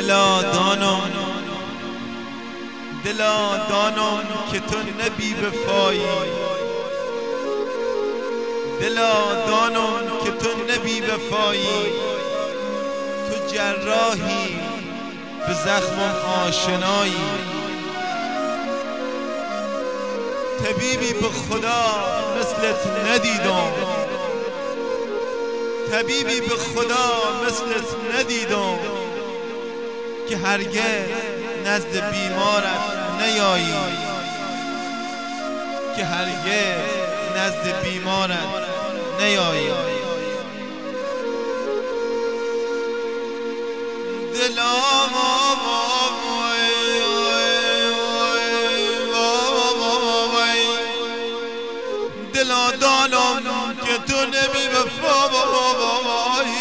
دلا دانم که تو نبی وفایی، دلا دانم که تو نبی وفایی، تو جراحی به زخمم آشنایی، طبیبی به خدا مثلت ندیدم، طبیبی به خدا مثلت ندیدم که هرگز نزد بیمارت نیایی، که هرگز نزد بیمارت نیایی. دلا دانم که تو نبی وفایی،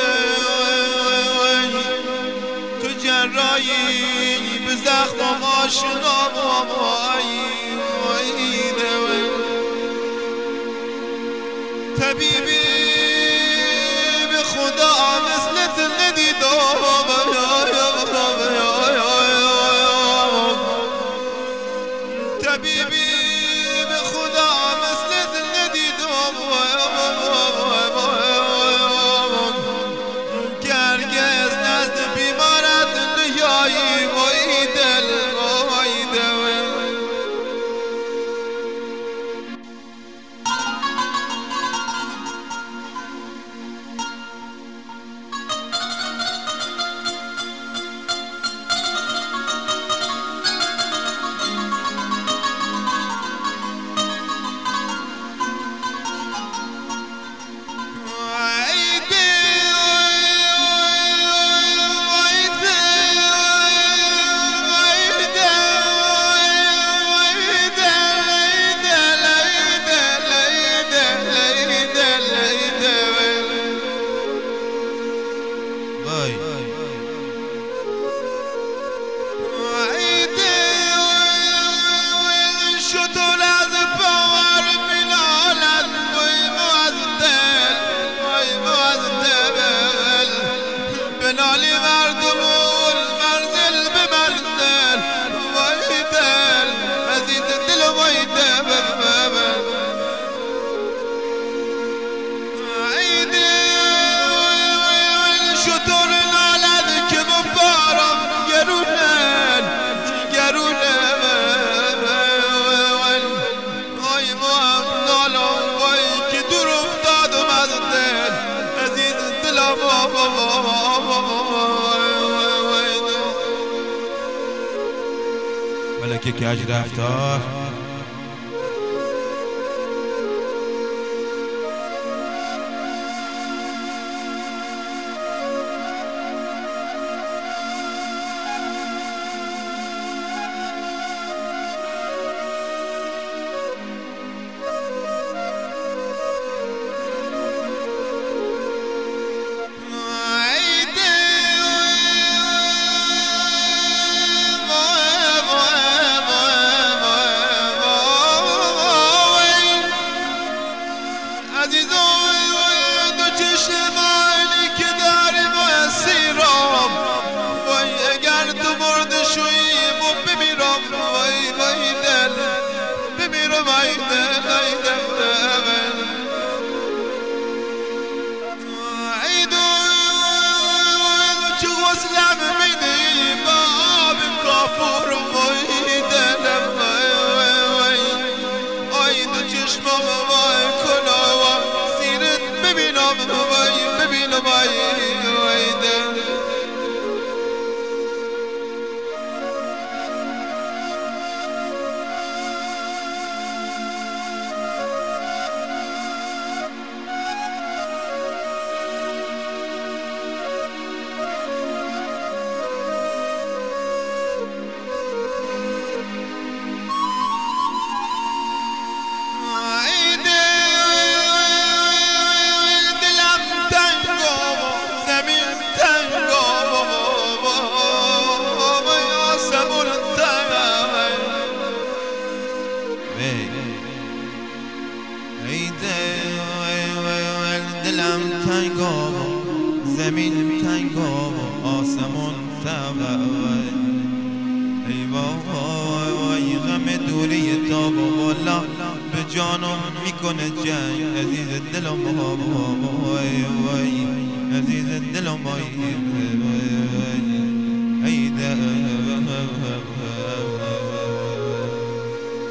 تو جرایی به زخمم آشنایی، طبیبی به خدا مثلت ندیدم، طبیبی به خدا مثلت ندیدم که هرگز نزد بیمارت نیایی. وای دل وای دل بنالی مردمون منزل به منزل، وای دل عزیز دل وای دل، ای دل شطور نالد که ببارم گرونن گرونن، وای ما نالم وای که دور افتادم از دل عزیز دلم، ملکه کج رفتار زمین تنگا و آسمون تبا ای وای غم دوری تا بالا به جانم میکنه جنگ عزیز دلم وای عزیز دلم وای